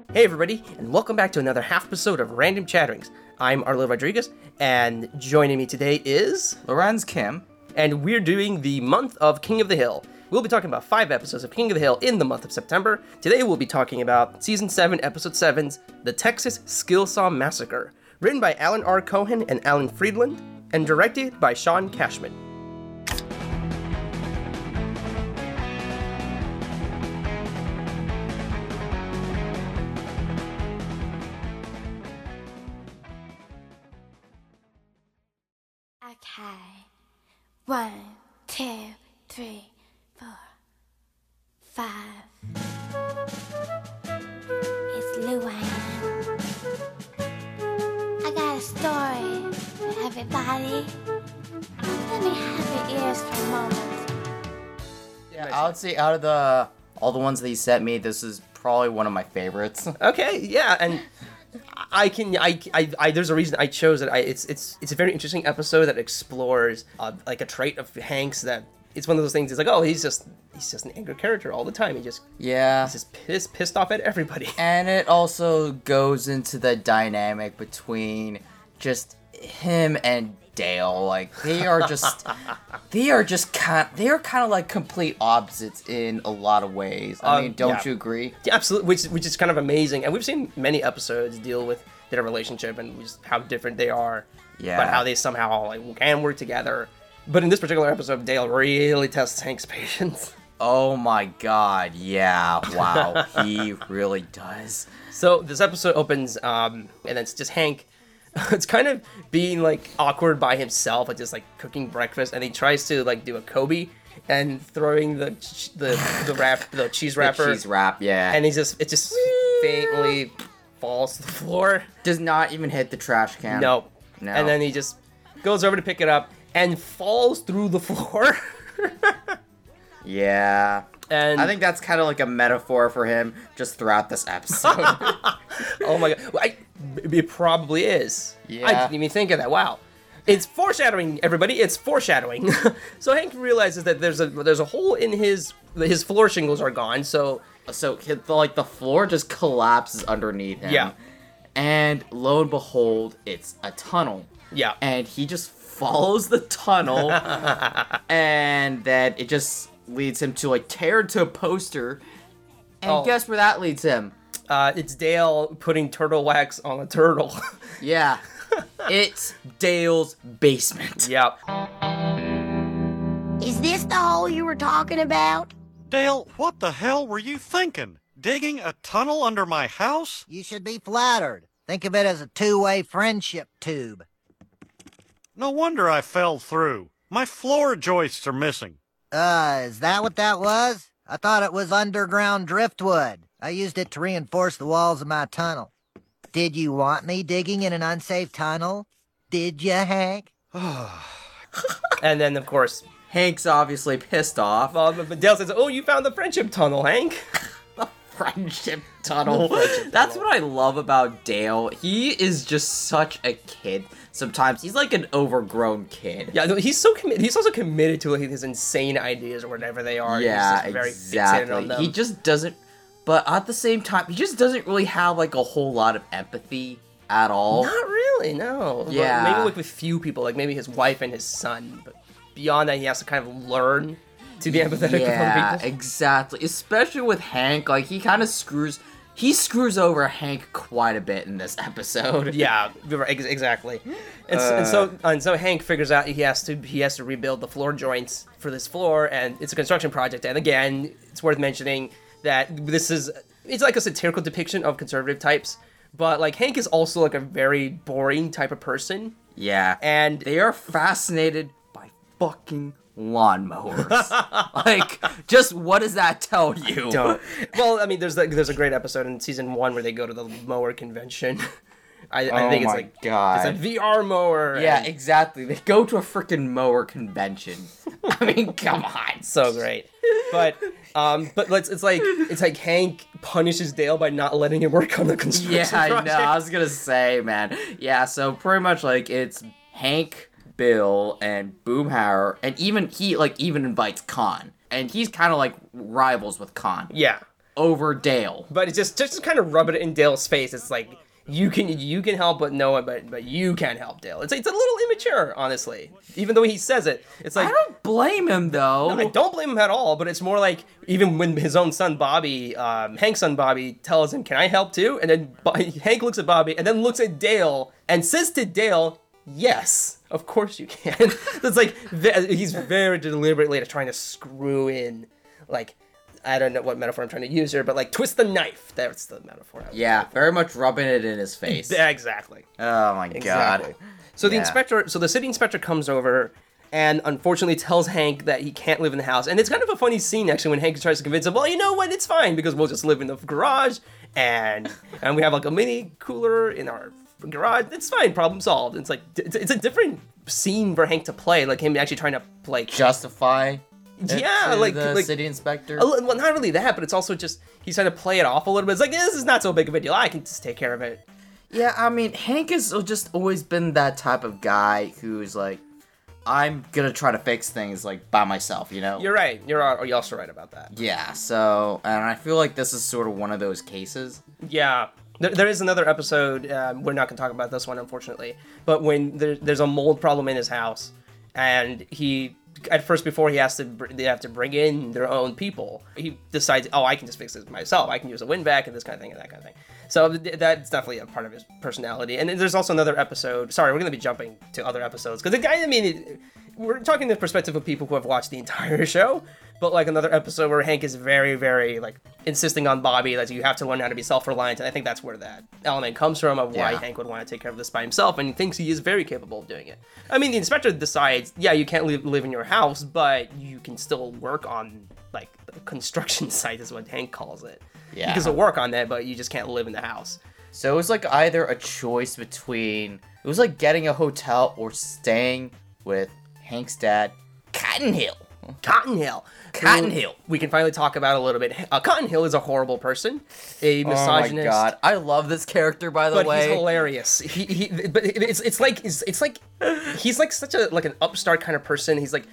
Hey everybody, and welcome back to another half episode of Random Chatterings. I'm Arlo Rodriguez, and joining me today is... Lorenz Kim. And we're doing the month of King of the Hill. We'll be talking about 5 episodes of King of the Hill in the month of September. Today we'll be talking about Season 7, Episode 7's The Texas Skilsaw Massacre, written by Alan R. Cohen and Alan Friedland, and directed by Sean Cashman. Okay. 1, 2, 3, 4, 5. It's Luann. I got a story for everybody. Let me have your ears for a moment. Yeah, I would say out of all the ones that he sent me, this is probably one of my favorites. Okay, yeah, and there's a reason I chose it. It's a very interesting episode that explores like a trait of Hank's that it's one of those things. It's like, oh, he's just an angry character all the time. He's just pissed off at everybody. And it also goes into the dynamic between just him and Dale. Like they are kind of like complete opposites in a lot of ways. I mean, don't you agree? Yeah, absolutely. Which is kind of amazing. And we've seen many episodes deal with their relationship and just how different they are. Yeah. But how they somehow can work together. But in this particular episode, Dale really tests Hank's patience. Oh my god, yeah, wow, he really does. So this episode opens, and then it's just Hank. It's kind of being awkward by himself, just cooking breakfast, and he tries to do a Kobe and throwing the cheese wrapper. The cheese wrap, yeah. And it just faintly falls to the floor. Does not even hit the trash can. No. And then he just goes over to pick it up and falls through the floor. Yeah. And I think that's kind of like a metaphor for him just throughout this episode. Oh my god. Well, it probably is. Yeah. I didn't even think of that. Wow. It's foreshadowing, everybody. It's foreshadowing. So Hank realizes that there's a hole in his floor shingles are gone. So the floor just collapses underneath him. Yeah. And lo and behold, it's a tunnel. Yeah. And he just follows the tunnel, and then it just leads him to tear into a poster. And guess where that leads him? It's Dale putting turtle wax on a turtle. Yeah. It's Dale's basement. Yep. Is this the hole you were talking about? Dale, what the hell were you thinking? Digging a tunnel under my house? You should be flattered. Think of it as a two-way friendship tube. No wonder I fell through. My floor joists are missing. Is that what that was? I thought it was underground driftwood. I used it to reinforce the walls of my tunnel. Did you want me digging in an unsafe tunnel? Did you, Hank? And then, of course, Hank's obviously pissed off. but Dale says, "Oh, you found the friendship tunnel, Hank." Friendship tunnel. That's what I love about Dale. He is just such a kid. Sometimes he's like an overgrown kid. Yeah, he's so committed. He's also committed to his insane ideas or whatever they are. Yeah, he's just very fixated on them. He just doesn't. But at the same time, he just doesn't really have a whole lot of empathy at all. Not really, no. Yeah. Maybe with few people, maybe his wife and his son. But beyond that, he has to kind of learn to be empathetic with other people. Exactly. Especially with Hank, he kind of screws over Hank quite a bit in this episode. Yeah, exactly. And so Hank figures out he has to rebuild the floor joints for this floor, and it's a construction project. And again, it's worth mentioning that it's like a satirical depiction of conservative types, but Hank is also a very boring type of person. Yeah. And they are fascinated by fucking lawnmowers. Just what does that tell you? Don't. Well, I mean, there's a great episode in season 1 where they go to the mower convention. I think it's God. It's a VR mower. Yeah, exactly. They go to a freaking mower convention. I mean, come on. So great. But it's like Hank punishes Dale by not letting him work on the construction project. I know. I was gonna say, man. Yeah, so pretty much it's Hank, Bill, and Boomhauer, and even he even invites Khan, and he's kind of rivals with Khan. Yeah. over Dale. But it's just to kind of rub it in Dale's face. It's like, you can help, but no one, but you can't help Dale. It's a little immature, honestly. Even though he says it, it's like, I don't blame him though. I don't blame him at all. But it's more like, even when his own son Bobby, Hank's son Bobby, tells him, "Can I help too?" And then Hank looks at Bobby and then looks at Dale and says to Dale, "Yes, of course you can." It's like he's very deliberately trying to screw in, like, I don't know what metaphor I'm trying to use here, but like twist the knife. That's the metaphor. Yeah, very much rubbing it in his face. Yeah, exactly. Oh my god. So the city inspector comes over and unfortunately tells Hank that he can't live in the house. And it's kind of a funny scene actually when Hank tries to convince him, well, you know what, it's fine because we'll just live in the garage and we have like a mini cooler in our garage. It's fine, problem solved. It's like it's a different scene for Hank to play, like him actually trying to like justify. Yeah, like the city inspector. Well, not really that, but it's also just he's trying to play it off a little bit. It's like, this is not so big of a deal. I can just take care of it. Yeah, I mean, Hank has just always been that type of guy who's like, I'm gonna try to fix things like by myself, you know? You're right. You're also right about that. Yeah. So, and I feel like this is sort of one of those cases. Yeah. There is another episode. We're not gonna talk about this one, unfortunately. But when there's a mold problem in his house, and he. At first, before they have to bring in their own people, he decides, oh, I can just fix this myself. I can use a win-back and this kind of thing and that kind of thing. So that's definitely a part of his personality. And there's also another episode. Sorry, we're going to be jumping to other episodes. Because the guy, I mean, we're talking the perspective of people who have watched the entire show. But like another episode where Hank is very, very like insisting on Bobby that you have to learn how to be self-reliant. And I think that's where that element comes from of why Hank would want to take care of this by himself. And he thinks he is very capable of doing it. I mean, the inspector decides, yeah, you can't live in your house, but you can still work on like the construction site is what Hank calls it. Yeah. You can still work on that, but you just can't live in the house. So it was like either a choice between, it was like getting a hotel or staying with Hank's dad, Cotton Hill. Cotton Hill. We can finally talk about a little bit. Cotton Hill is a horrible person, a misogynist. Oh my god, I love this character, by the way. But he's hilarious. But it's like he's like such a like an upstart kind of person. He's like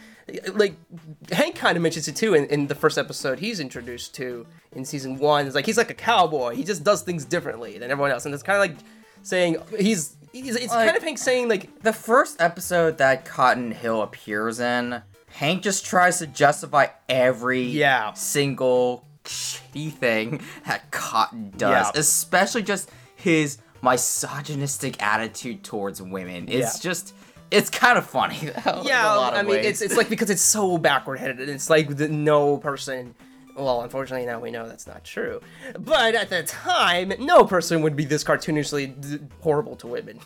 Hank kind of mentions it too in the first episode he's introduced to in season 1. It's like he's like a cowboy. He just does things differently than everyone else, and it's kind of like saying it's like, kind of Hank saying like the first episode that Cotton Hill appears in. Hank just tries to justify every single shitty thing that Cotton does, especially just his misogynistic attitude towards women. It's just, it's kind of funny. I mean, it's like because it's so backward-headed. It's like no person. Well, unfortunately, now we know that's not true. But at the time, no person would be this cartoonishly horrible to women.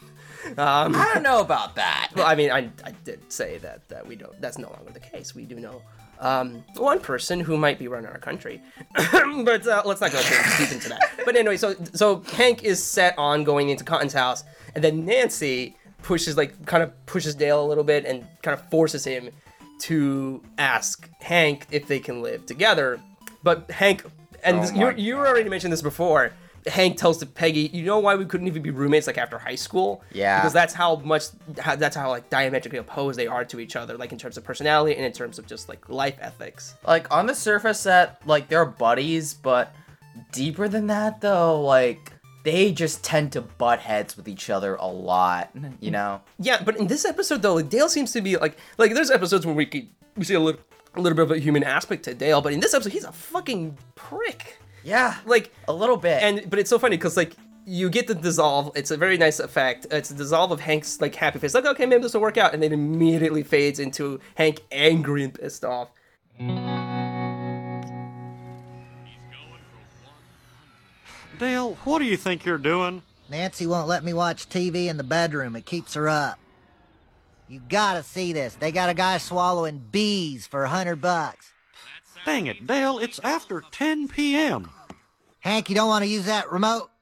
I don't know about that. Well, I mean, I did say that we don't. That's no longer the case. We do know one person who might be running our country, but let's not go too deep into that. But anyway, so Hank is set on going into Cotton's house, and then Nancy kind of pushes Dale a little bit and kind of forces him to ask Hank if they can live together. But Hank, and you already mentioned this before. Hank tells to Peggy, you know why we couldn't even be roommates like after high school? Yeah. Because that's how like diametrically opposed they are to each other, like in terms of personality and in terms of just like life ethics. Like on the surface that like they're buddies, but deeper than that though, like they just tend to butt heads with each other a lot, you know? Yeah, but in this episode though, like, Dale seems to be like there's episodes where we see a little bit of a human aspect to Dale, but in this episode he's a fucking prick. Yeah, like a little bit. But it's so funny because like you get the dissolve. It's a very nice effect. It's a dissolve of Hank's like happy face, like okay, maybe this will work out, and then immediately fades into Hank angry and pissed off. Dale, what do you think you're doing? Nancy won't let me watch TV in the bedroom. It keeps her up. You gotta see this. They got a guy swallowing bees for $100. Dang it, Dale, it's after 10 p.m. Hank, you don't want to use that remote?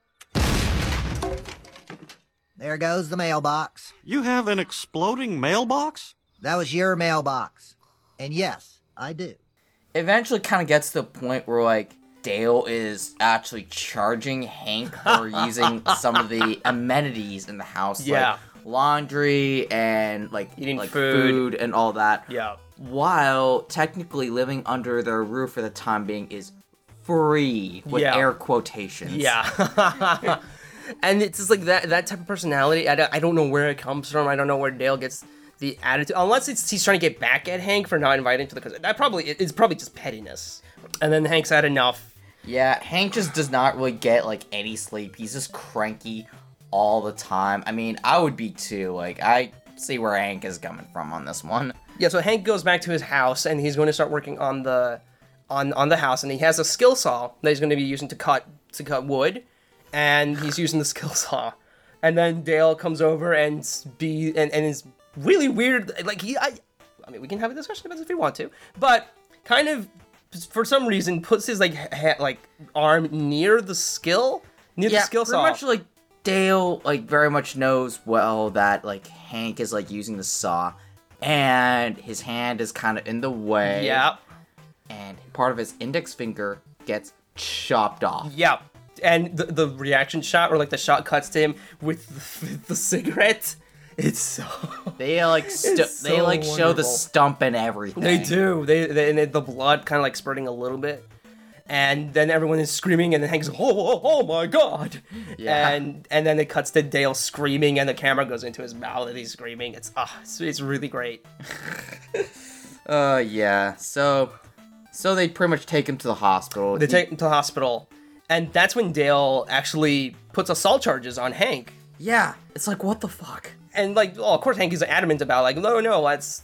There goes the mailbox. You have an exploding mailbox? That was your mailbox. And yes, I do. Eventually kind of gets to the point where, like, Dale is actually charging Hank for using some of the amenities in the house. Yeah. Like laundry and, like, eating food and all that. Yeah. While technically living under their roof for the time being is free with air quotations. Yeah. And it's just like that type of personality. I don't know where it comes from. I don't know where Dale gets the attitude, unless he's trying to get back at Hank for not inviting him to the concert. It's probably just pettiness. And then Hank's had enough. Yeah, Hank just does not really get like any sleep. He's just cranky all the time. I mean, I would be too. Like, I see where Hank is coming from on this one. Yeah, so Hank goes back to his house and he's going to start working on the house, and he has a skill saw that he's going to be using to cut wood, and he's using the skill saw. And then Dale comes over and is really weird. Like I mean, we can have a discussion about this if we want to, but kind of for some reason puts his like arm near the skill saw. Pretty much like Dale like very much knows well that like Hank is like using the saw, and his hand is kind of in the way. Yeah. And part of his index finger gets chopped off. Yeah. And the reaction shot, or like the shot cuts to him with the cigarette. It's so. They like show the stump and everything. They do. And the blood kind of like spurting a little bit, and then everyone is screaming, and then Hank's oh my god. Yeah. And then it cuts to Dale screaming, and the camera goes into his mouth, and he's screaming. It's really great. Yeah. So they pretty much take him to the hospital. They take him to the hospital, and that's when Dale actually puts assault charges on Hank. Yeah. It's like, what the fuck? And like, of course, Hank is adamant about like, no, it was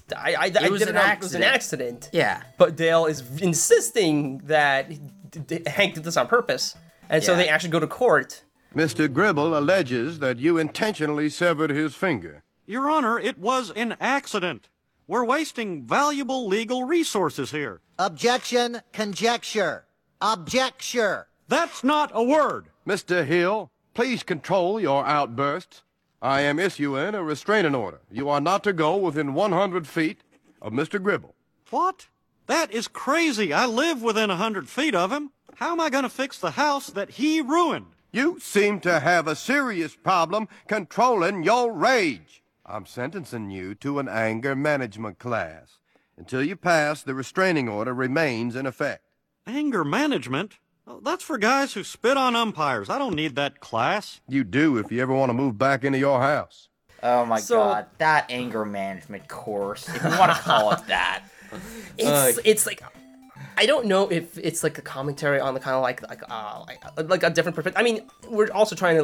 an accident. Yeah. But Dale is insisting that Hank did this on purpose, and so they actually go to court. Mr. Gribble alleges that you intentionally severed his finger. Your Honor, it was an accident. We're wasting valuable legal resources here. Objection, conjecture. Objecture. That's not a word. Mr. Hill, please control your outbursts. I am issuing a restraining order. You are not to go within 100 feet of Mr. Gribble. What? That is crazy. I live within 100 feet of him. How am I going to fix the house that he ruined? You seem to have a serious problem controlling your rage. I'm sentencing you to an anger management class. Until you pass, the restraining order remains in effect. Anger management? Oh, that's for guys who spit on umpires. I don't need that class. You do if you ever want to move back into your house. Oh my god, that anger management course, if you want to call it that. It's like, I don't know if it's like a commentary on the kind of like a different perspective. I mean, we're also trying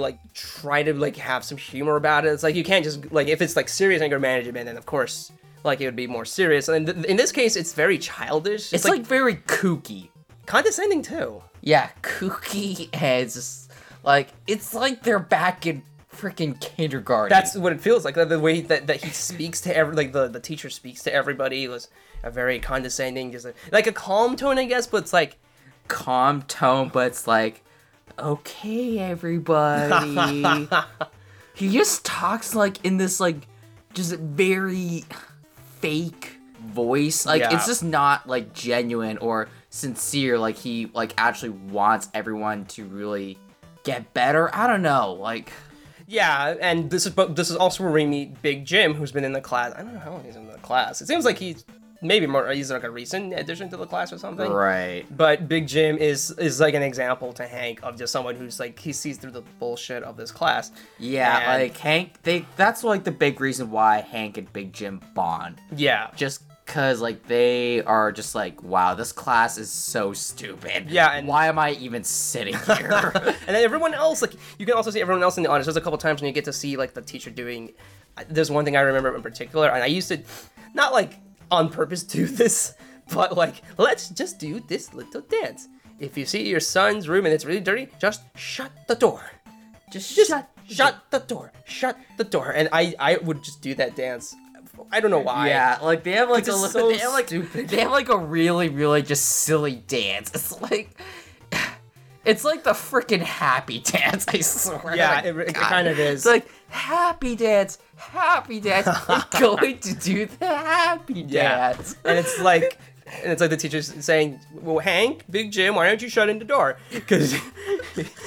to have some humor about it. It's like, you can't just like, if it's like serious anger management, then of course like it would be more serious. And in this case, it's very childish. It's like very kooky, condescending too. Yeah, kooky, and it's just, like, it's like they're back in freaking kindergarten. That's what it feels like. The way that he speaks to the teacher speaks to everybody was a very condescending, just like a calm tone, I guess, but it's like calm tone, but it's like, okay, everybody. He just talks like in this like just very fake voice. Like it's just not like genuine or sincere. Like he like actually wants everyone to really get better. I don't know, like. Yeah, and this is also where we meet Big Jim, who's been in the class. I don't know how long he's in the class. It seems like he's like a recent addition to the class or something. Right. But Big Jim is like an example to Hank of just someone who's like, he sees through the bullshit of this class. Yeah, and like Hank, that's like the big reason why Hank and Big Jim bond. Yeah. Just because like they are just like, wow, this class is so stupid. Yeah, and why am I even sitting here? And then everyone else, like, you can also see everyone else in the audience. There's a couple times when you get to see like the teacher doing. There's one thing I remember in particular, and I used to, not like on purpose do this, but like, let's just do this little dance. If you see your son's room and it's really dirty, just shut the door. Just shut the door. Shut the door. And I would just do that dance. I don't know why. Yeah, like they have like stupid. They have like a really, really just silly dance. It's like the freaking happy dance, I swear. Yeah, it kind of is. It's like, happy dance. I'm going to do the happy dance. And it's like the teacher's saying, well, Hank, Big Jim, why don't you shut in the door? Because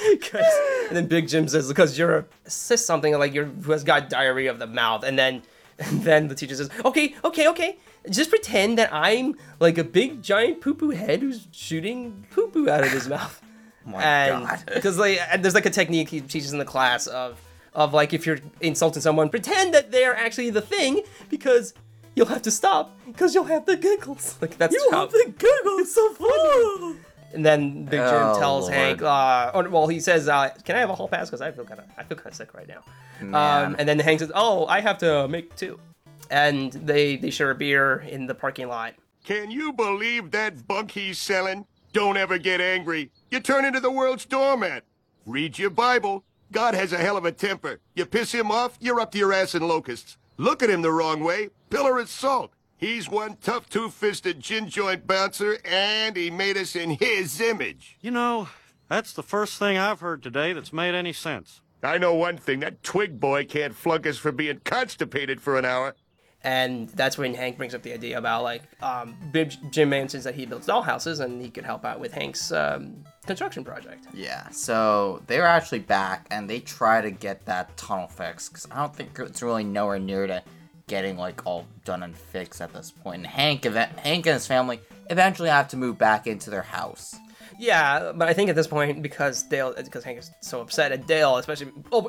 and then Big Jim says, because says something like who has got diarrhea of the mouth. And then And then the teacher says, okay, just pretend that I'm like a big giant poo-poo head who's shooting poo-poo out of his mouth. Oh my God. Because there's like a technique he teaches in the class of like, if you're insulting someone, pretend that they're actually the thing, because you'll have to stop, because you'll have the giggles. Like, that's have the giggles. It's so funny. And then Big Jim tells Lord. Hank, he says, can I have a hall pass? Because I feel kind of sick right now. And then Hank says, I have to make 2. And they share a beer in the parking lot. Can you believe that bunk he's selling? Don't ever get angry. You turn into the world's doormat. Read your Bible. God has a hell of a temper. You piss him off, you're up to your ass in locusts. Look at him the wrong way, pillar of salt. He's one tough, two-fisted gin joint bouncer, and he made us in his image. You know, that's the first thing I've heard today that's made any sense. I know one thing, that twig boy can't flunk us for being constipated for an hour. And that's when Hank brings up the idea about, like, Big Jim mentions that he builds dollhouses and he could help out with Hank's construction project. Yeah, so they're actually back, and they try to get that tunnel fixed, because I don't think it's really nowhere near to getting, like, all done and fixed at this point. And Hank and his family eventually have to move back into their house. Yeah, but I think at this point, because Hank is so upset at Dale, especially,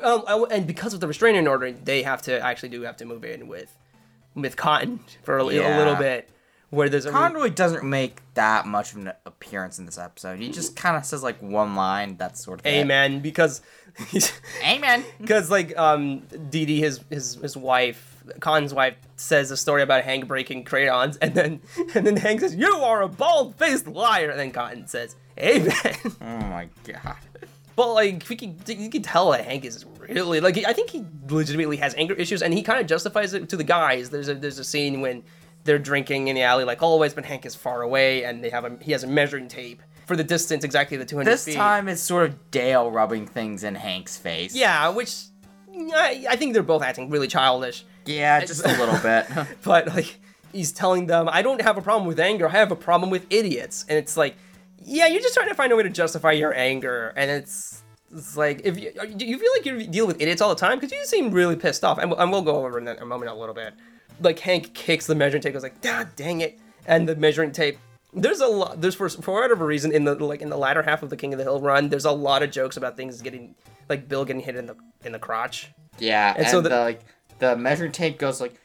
and because of the restraining order, they have to move in with Cotton for a little bit. Where there's Cotton really doesn't make that much of an appearance in this episode. He just kind of says like one line, that sort of Amen, because Amen. Because like Dee Dee, his wife, Cotton's wife, says a story about Hank breaking crayons, and then Hank says, "You are a bald-faced liar," and then Cotton says, "Amen." Oh my God. But like you can tell that Hank is really like, I think he legitimately has anger issues, and he kind of justifies it to the guys. There's a scene when they're drinking in the alley like always, but Hank is far away, and he has a measuring tape for the distance, exactly the 200 feet. This time it's sort of Dale rubbing things in Hank's face. Yeah, which I think they're both acting really childish. Yeah, just a little bit. But like he's telling them, I don't have a problem with anger, I have a problem with idiots. And it's like, yeah, you're just trying to find a way to justify your anger, and it's like, do you feel like you deal with idiots all the time? Because you seem really pissed off, and we'll go over in a moment a little bit. Like Hank kicks the measuring tape, goes like, God dang it, and the measuring tape. There's for whatever reason in the latter half of the King of the Hill run, there's a lot of jokes about things getting, like Bill getting hit in the crotch. Yeah, and so the measuring tape goes like,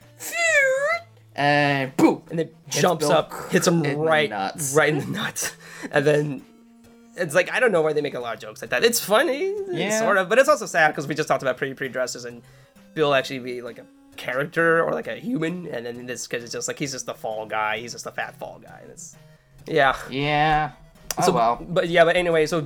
and boom, and it jumps up, hits him right in the nuts, and then it's like, I don't know why they make a lot of jokes like that. It's funny, sort of, but it's also sad because we just talked about pretty dresses, and Bill actually be like a character or like a human, and then in this case it's just like he's just the fall guy, he's just a fat fall guy, and it's yeah. Oh, so, well. But anyway, so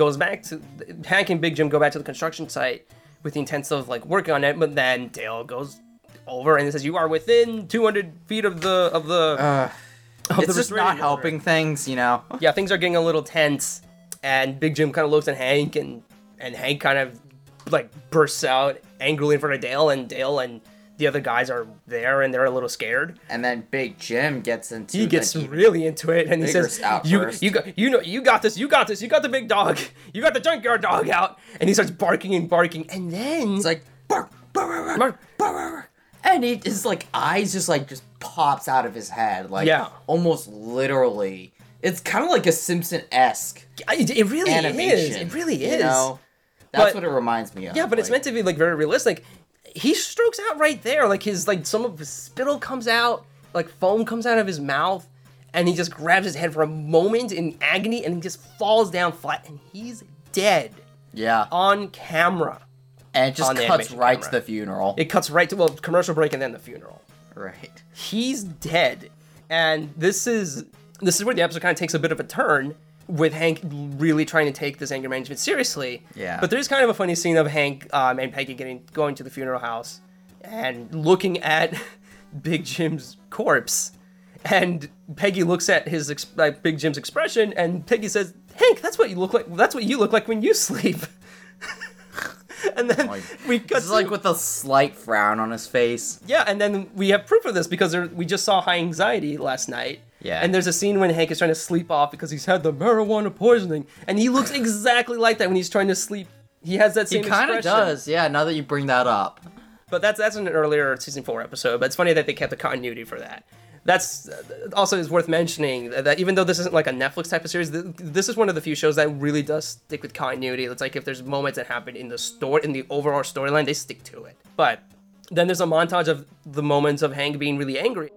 Hank and Big Jim go back to the construction site with the intent of like working on it, but then Dale goes over and says, "You are within 200 feet of the it's just not helping things, you know." Yeah, things are getting a little tense, and Big Jim kind of looks at Hank, and Hank kind of like bursts out angrily in front of Dale and the other guys are there, and they're a little scared. And then Big Jim gets into He gets really into it, and he says, you got this, you got the big dog, you got the junkyard dog out." And he starts barking, and then it's like bark, bark, bark, bark, and his like eyes just pops out of his head, like almost literally. It's kind of like a Simpson-esque. It really animation, is. It really is. You know? That's what it reminds me of. Yeah, but it's meant to be like very realistic. He strokes out right there, like some of his spittle comes out, like foam comes out of his mouth, and he just grabs his head for a moment in agony, and he just falls down flat, and he's dead. Yeah. On camera. And it just cuts right to the funeral. It cuts right to, commercial break and then the funeral. Right. He's dead. And this is where the episode kind of takes a bit of a turn, with Hank really trying to take this anger management seriously. Yeah. But there's kind of a funny scene of Hank and Peggy going to the funeral house and looking at Big Jim's corpse. And Peggy looks at Big Jim's expression, and Peggy says, "Hank, that's what you look like. That's what you look like when you sleep." And then we cut to, like with a slight frown on his face. Yeah, and then we have proof of this because we just saw High Anxiety last night. Yeah. And there's a scene when Hank is trying to sleep off because he's had the marijuana poisoning, and he looks exactly like that when he's trying to sleep. He has that same expression. He kind of does, yeah, now that you bring that up. But that's an earlier season 4 episode. But it's funny that they kept the continuity for that. That's also is worth mentioning that even though this isn't like a Netflix type of series, this is one of the few shows that really does stick with continuity. It's like if there's moments that happen in the overall storyline, they stick to it. But then there's a montage of the moments of Hank being really angry.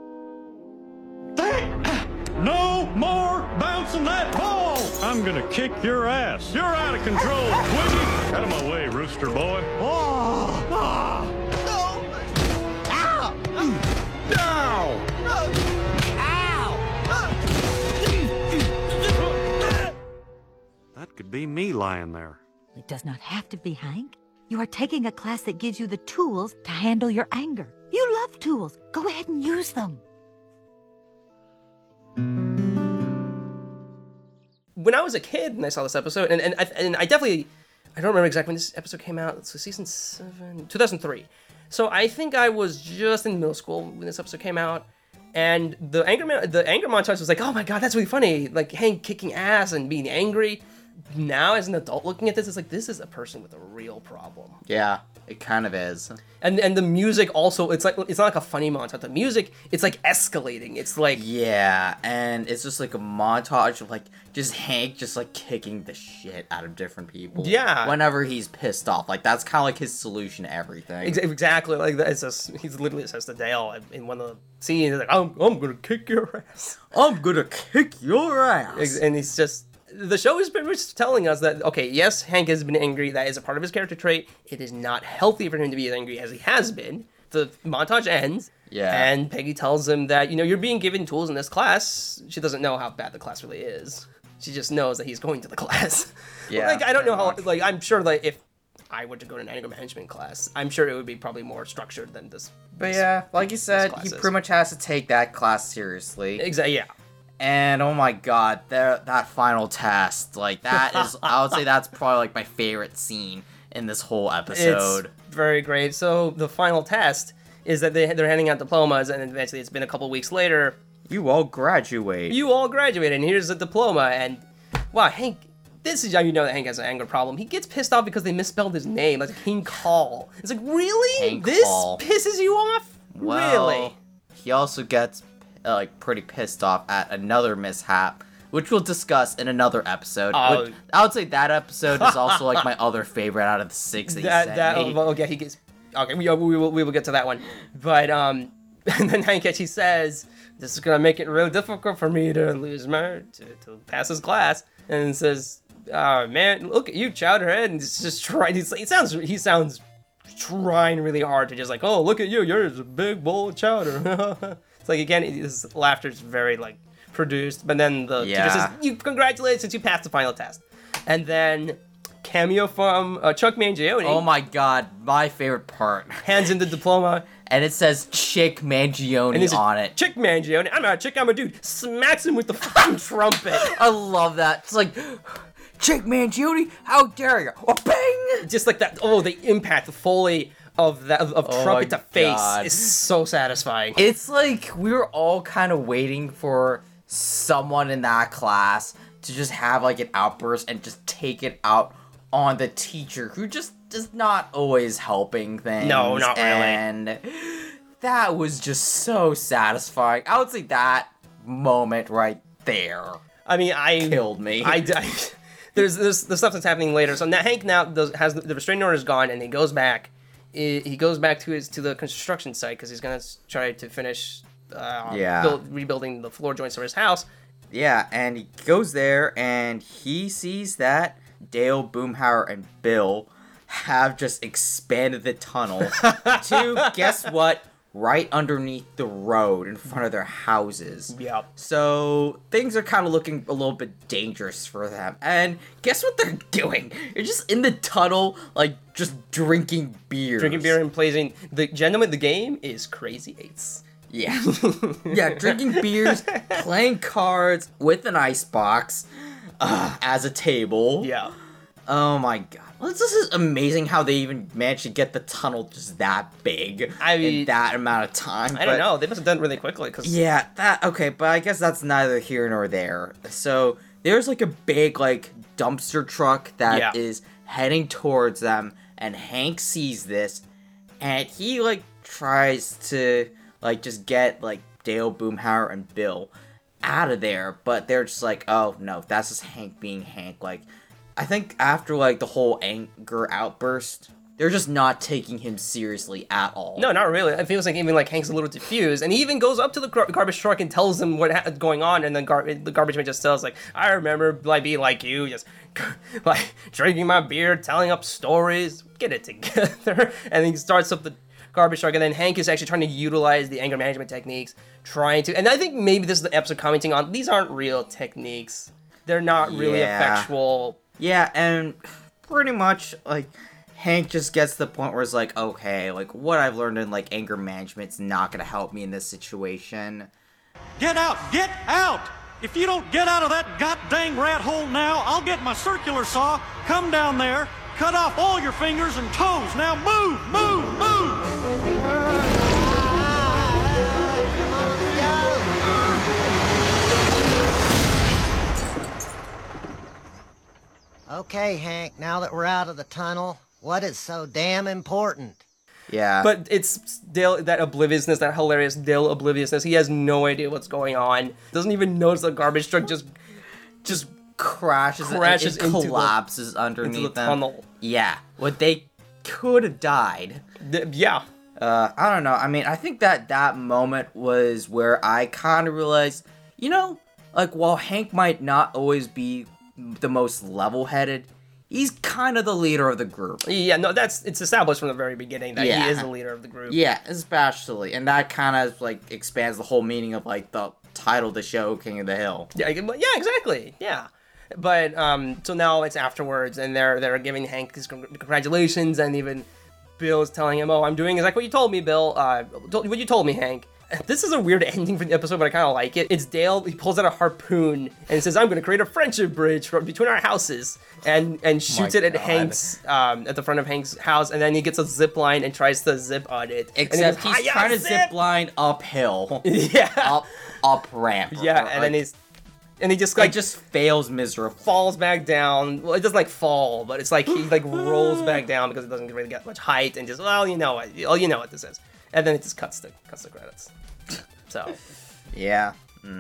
No more bouncing that ball! I'm gonna kick your ass. You're out of control, Twiggy! Out of my way, rooster boy. Oh! Ah! No! Ow! Ow! Ow! That could be me lying there. It does not have to be, Hank. You are taking a class that gives you the tools to handle your anger. You love tools. Go ahead and use them. When I was a kid and I saw this episode, and I definitely, I don't remember exactly when this episode came out. So season 7, 2003. So I think I was just in middle school when this episode came out, and the anger montage was like, oh my god, that's really funny. Like Hank kicking ass and being angry. Now as an adult looking at this, it's like this is a person with a real problem. Yeah, it kind of is. And the music also, it's not like a funny montage. The music, it's like escalating. It's like, yeah, and it's just like a montage of like just Hank just like kicking the shit out of different people. Yeah. Whenever he's pissed off, like that's kind of like his solution to everything. Exactly, like that. It's just he literally says to Dale in one of the scenes, he's like, I'm gonna kick your ass. I'm gonna kick your ass. And he's just. The show is pretty much telling us that, okay, yes, Hank has been angry. That is a part of his character trait. It is not healthy for him to be as angry as he has been. The montage ends. Yeah. And Peggy tells him that, you're being given tools in this class. She doesn't know how bad the class really is. She just knows that he's going to the class. Yeah. Like, I don't know how, like, I'm sure, like, if I were to go to an anger management class, I'm sure it would be probably more structured than this. But yeah, like you said, he pretty much has to take that class seriously. Exactly, yeah. And oh my god, that final test, like that is, I would say that's probably like my favorite scene in this whole episode. It's very great. So the final test is that they're handing out diplomas, and eventually it's been a couple weeks later. You all graduate. You all graduate, and here's the diploma. And wow, Hank, this is how you know that Hank has an anger problem. He gets pissed off because they misspelled his name, like King Call. It's like, really? Hank this Call. Pisses you off? Well, really? He also gets like pretty pissed off at another mishap, which we'll discuss in another episode. I would say that episode is also like my other favorite out of the 6 that you sent me. Okay, he gets. Okay, we will get to that one. But and then Hank actually says, "This is gonna make it really difficult for me to to pass this class." And says, "Oh man, look at you, Chowderhead!" And he's just trying. He sounds trying really hard to just like, "Oh, look at you, you're just a big bowl of chowder." Like again, his laughter's very like produced, but then the teacher says, "You congratulations, you passed the final test." And then cameo from Chuck Mangione. Oh my god, my favorite part. Hands in the diploma, and it says Chick Mangione on it. Chick Mangione. I'm not a chick, I'm a dude. Smacks him with the fucking trumpet. I love that. It's like, Chick Mangione, how dare you? Oh, bang! Just like that. Oh, the impact, the Foley of trumpet to face is so satisfying. It's like we were all kind of waiting for someone in that class to just have like an outburst and just take it out on the teacher who just is not always helping things. No, not really. And that was just so satisfying. I would say that moment right there. I mean, killed me. There's the stuff that's happening later. So now Hank has the restraining order is gone, and he goes back. He goes back to the construction site because he's gonna try to finish rebuilding the floor joints of his house. Yeah, and he goes there and he sees that Dale, Boomhauer, and Bill have just expanded the tunnel to, guess what, right underneath the road in front of their houses. Yeah. So things are kind of looking a little bit dangerous for them. And guess what they're doing? They're just in the tunnel, like, just drinking beer. Drinking beer and playing. The game is Crazy Eights. Yeah. Yeah, drinking beers, playing cards with an icebox as a table. Yeah. Oh my god. Well, this is amazing how they even managed to get the tunnel just that big in that amount of time. I don't know. They must have done it really quickly. Yeah, okay, but I guess that's neither here nor there. So there's like a big like dumpster truck that is heading towards them, and Hank sees this, and he, like, tries to, like, just get, like, Dale, Boomhauer, and Bill out of there, but they're just like, oh, no, that's just Hank being Hank. Like, I think after, like, the whole anger outburst, they're just not taking him seriously at all. No, not really. It feels like even, like, Hank's a little diffused, and he even goes up to the garbage truck and tells them what's going on, and then the garbage man just tells, like, I remember, like, being like you, just, like, drinking my beer, telling up stories, get it together, and then he starts up the garbage truck, and then Hank is actually trying to utilize the anger management techniques, and I think maybe this is the episode commenting on, these aren't real techniques. They're not really effectual. Yeah, and pretty much, like, Hank just gets to the point where it's like, okay, like, what I've learned in, like, anger management's not gonna help me in this situation. Get out! Get out! If you don't get out of that goddamn rat hole now, I'll get my circular saw, come down there, cut off all your fingers and toes. Now move, move, move! Okay, Hank, now that we're out of the tunnel, what is so damn important? Yeah. But it's Dale, that obliviousness, that hilarious Dale obliviousness. He has no idea what's going on. Doesn't even notice the garbage truck just crashes and collapses underneath into the them. tunnel. Yeah. What they could have died. Yeah. I don't know. I mean, I think that moment was where I kind of realized, you know, like, while Hank might not always be the most level-headed, he's kind of the leader of the group. Yeah, no, it's established from the very beginning that he is the leader of the group. Yeah, especially. And that kind of, like, expands the whole meaning of, like, the title of the show, King of the Hill. Yeah, exactly. Yeah. But, so now it's afterwards, and they're giving Hank his congratulations, and even Bill's telling him, oh, I'm doing exactly what you told me, Bill. What you told me, Hank. This is a weird ending for the episode, but I kind of like it. It's Dale, he pulls out a harpoon and says, I'm going to create a friendship bridge between our houses, and shoots it at Hank's, at the front of Hank's house, and then he gets a zip line and tries to zip on it. Except he's trying to zip line uphill. Yeah. Up ramp. Yeah, and then he just, like... It just fails miserably. Falls back down. Well, it doesn't, like, fall, but it's like he, like, rolls back down because it doesn't really get much height, and just, well, you know what this is. And then it just cuts the credits. So, yeah.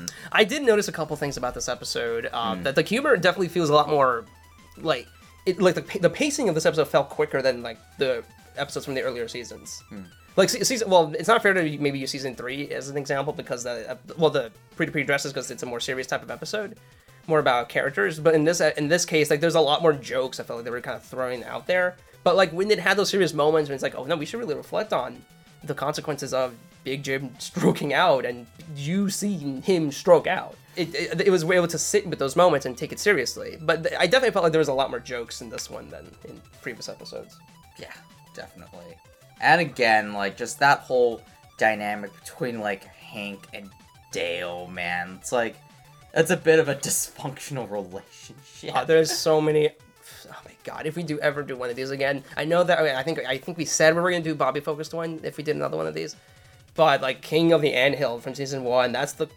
I did notice a couple things about this episode. That the humor definitely feels a lot more like it. Like the pacing of this episode felt quicker than like the episodes from the earlier seasons. Like season. Well, it's not fair to maybe use season 3 as an example because the pre-dresses because it's a more serious type of episode, more about characters. But in this case, like there's a lot more jokes. I felt like they were kind of throwing out there. But like when it had those serious moments when it's like, oh no, we should really reflect on the consequences of Big Jim stroking out and you seeing him stroke out. It was able to sit with those moments and take it seriously. But I definitely felt like there was a lot more jokes in this one than in previous episodes. Yeah, definitely. And again, like, just that whole dynamic between, like, Hank and Dale, man. It's like, it's a bit of a dysfunctional relationship. There's so many... Oh my god, if we ever do one of these again, I know that, I think we said we were going to do Bobby focused one if we did another one of these. But like King of the Anthill from season 1, that's the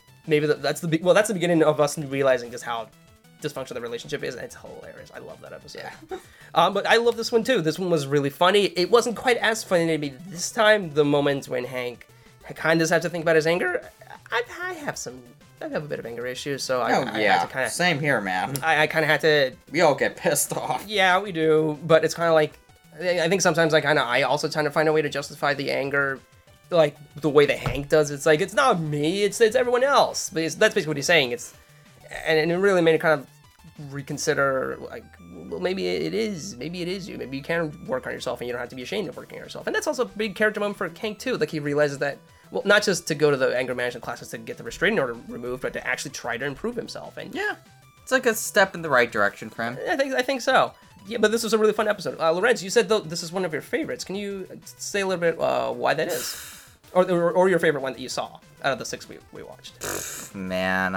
beginning of us realizing just how dysfunctional the relationship is, and it's hilarious. I love that episode. Yeah. But I love this one too. This one was really funny. It wasn't quite as funny to me this time. The moments when Hank kind of has to think about his anger, I have a bit of anger issues, so I had to kind of... Same here, man. I kind of had to... We all get pissed off. Yeah, we do, but it's kind of like... I think sometimes I also try to find a way to justify the anger, like, the way that Hank does. It's like, it's not me, it's everyone else. But that's basically what he's saying. And it really made it kind of reconsider, like, well, maybe it is you. Maybe you can work on yourself and you don't have to be ashamed of working on yourself. And that's also a big character moment for Hank, too. Like, he realizes that... Well, not just to go to the anger management classes to get the restraining order removed, but to actually try to improve himself. And yeah, it's like a step in the right direction for him. I think so. Yeah, but this was a really fun episode. Lorenz, you said this is one of your favorites. Can you say a little bit why that is, or your favorite one that you saw out of the 6 we watched? Man,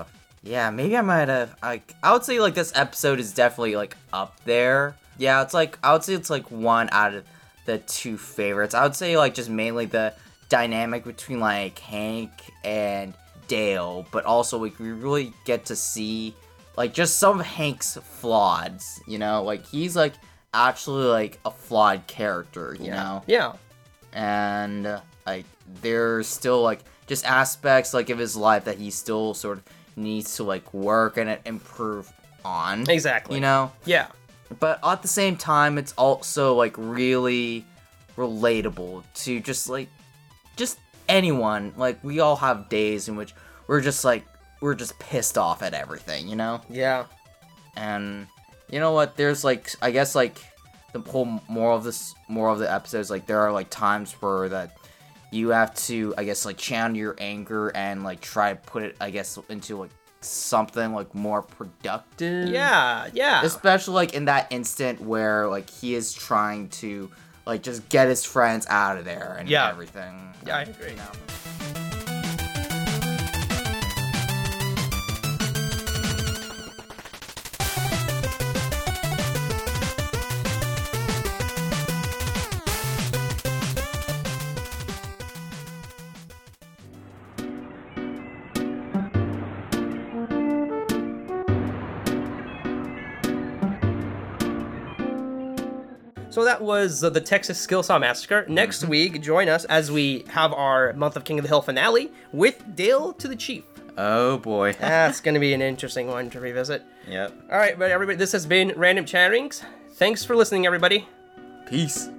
yeah, maybe I might have. I would say like this episode is definitely like up there. Yeah, it's like I would say it's like one out of the 2 favorites. I would say like just mainly the dynamic between like Hank and Dale, but also like we really get to see like just some of Hank's flaws, you know, like he's like actually like a flawed character, you know. Yeah. and like there's still like just aspects like of his life that he still sort of needs to like work and improve on. Exactly. You know? Yeah. But at the same time, it's also like really relatable to just anyone. Like, we all have days in which we're just pissed off at everything, you know? Yeah. And you know what? There's like, I guess like the whole more of the episodes, like there are like times where that you have to, I guess, like channel your anger and like try to put it, I guess, into like something like more productive. Yeah. Especially like in that instant where like he is trying to like just get his friends out of there and everything. Yeah, I agree. You know? So that was the Texas Skillsaw Massacre. Next week, join us as we have our Month of King of the Hill finale with Dale to the Chief. Oh boy. That's going to be an interesting one to revisit. Yep. All right, but everybody, this has been Random Chatterings. Thanks for listening, everybody. Peace.